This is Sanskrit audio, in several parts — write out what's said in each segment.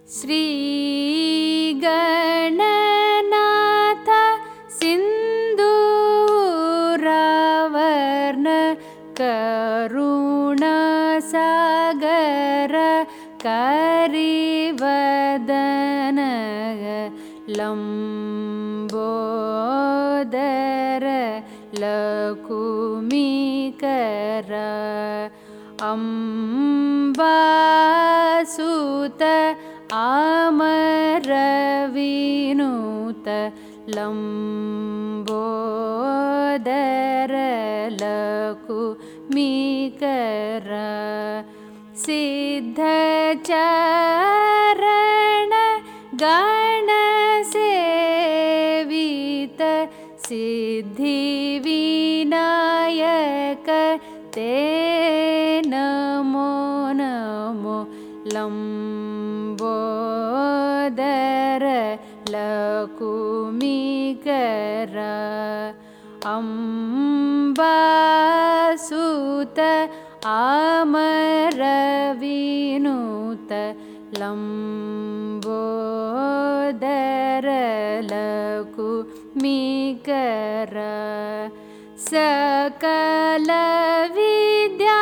श्रीगणनाथ सिन्दूरवर्ण करुणासागर करिवदन लम्बोदर लकुमिकर अम्बासुत अमरविनुत लम्बोदर लकुमिकर सिद्धचरण गणसेवित सिद्धिविनायक ते नमो नमो लम्बोदर लकुमिकर अम्बासुत अमरविनुत लम्बोदर लकुमिकर सकल विद्या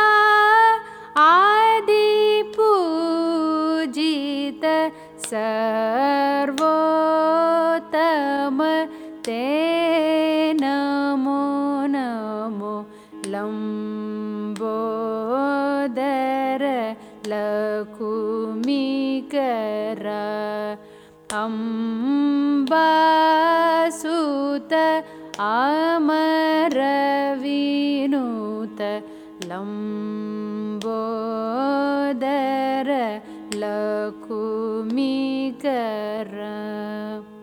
आदिपूजित सर्वोत्तम ते नमो नमो लम्बोदर लकुमिकर अम्बासुत अमरविनुत लम्बोदर लकुमिकर।